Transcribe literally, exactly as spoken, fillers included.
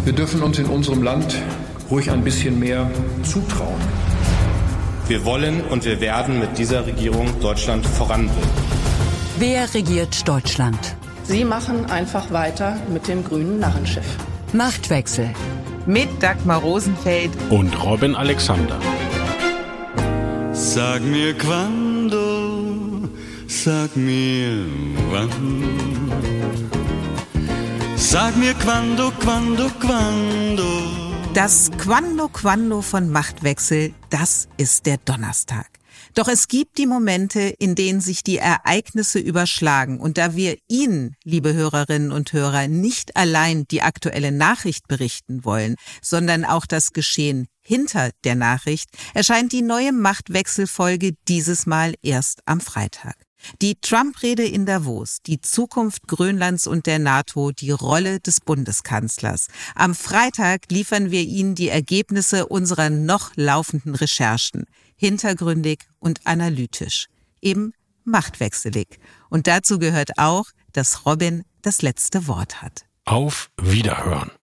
Wir dürfen uns in unserem Land ruhig ein bisschen mehr zutrauen. Wir wollen und wir werden mit dieser Regierung Deutschland voranbringen. Wer regiert Deutschland? Sie machen einfach weiter mit dem grünen Narrenschiff. Machtwechsel. Mit Dagmar Rosenfeld und Robin Alexander. Sag mir quando, sag mir wann. Sag mir quando, quando, quando. Das Quando Quando von Machtwechsel, das ist der Donnerstag. Doch es gibt die Momente, in denen sich die Ereignisse überschlagen. Und da wir Ihnen, liebe Hörerinnen und Hörer, nicht allein die aktuelle Nachricht berichten wollen, sondern auch das Geschehen hinter der Nachricht, erscheint die neue Machtwechselfolge dieses Mal erst am Freitag. Die Trump-Rede in Davos, die Zukunft Grönlands und der NATO, die Rolle des Bundeskanzlers. Am Freitag liefern wir Ihnen die Ergebnisse unserer noch laufenden Recherchen. Hintergründig und analytisch. Eben machtwechselig. Und dazu gehört auch, dass Robin das letzte Wort hat. Auf Wiederhören.